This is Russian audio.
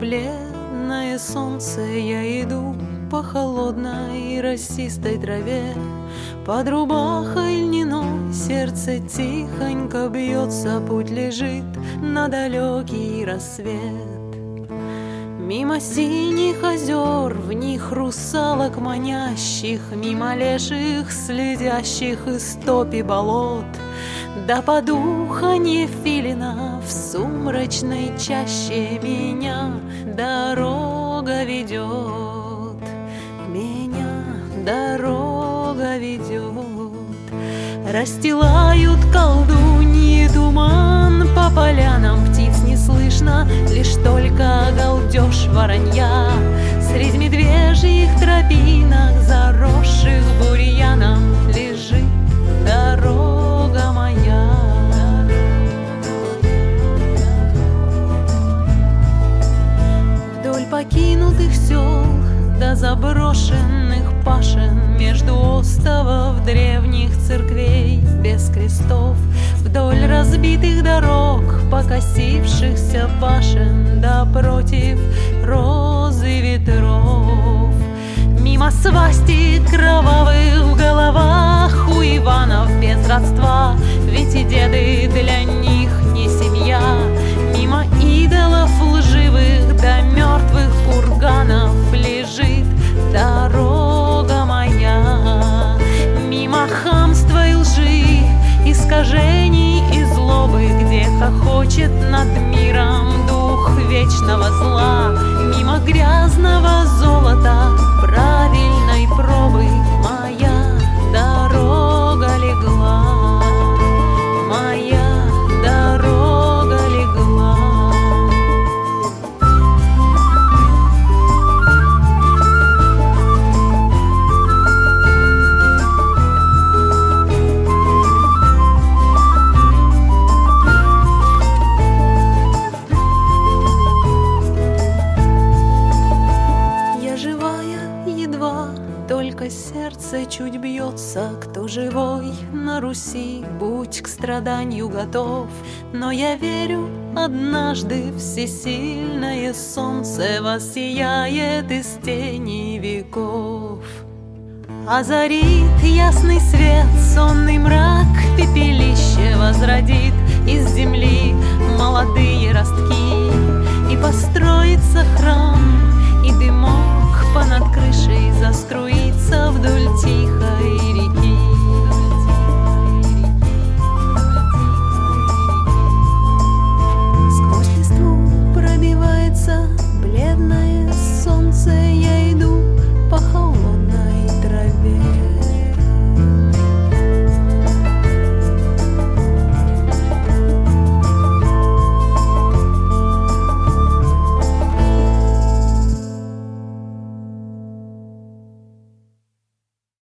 бледное солнце, я иду по холодной росистой траве. Под рубахой льняной сердце тихонько бьется, путь лежит на далекий рассвет. Мимо синих озер, в них русалок манящих, мимо леших, следящих из топи болот, да под уханье филина в сумрачной чаще меня дорога ведет, меня дорога ведет. Расстилают колдуньи туман по полянам, птиц не слышно, лишь только галдеж воронья. Средь медвежьих тропинок, заросших бурьяном, лежит дорога моя. Вдоль покинутых сел до заброшенных пашен, между остовов древних церквей без крестов, вдоль разбитых дорог, покосившихся башен, да против розы ветров. Мимо свастик кровавых в головах у Иванов без родства, ведь и деды для них не семья. Мимо идолов лживых до мертвых курганов лежит дорога моя. Мимо хамства и лжи, искажений и злобы, где хохочет над миром дух вечного зла. Мимо грязного золота, правильной пробы, моя дорога легла, моя дорога легла. Сердце чуть бьется, кто живой на Руси, будь к страданию готов. Но я верю, однажды всесильное солнце воссияет из тени веков. Озарит ясный свет, сонный мрак, пепелище возродит из земли молодые ростки, и построится храм, и дымок понад крышей заструится вдоль тихой реки. Сквозь листву пробивается бледное солнце, я иду по холодной траве.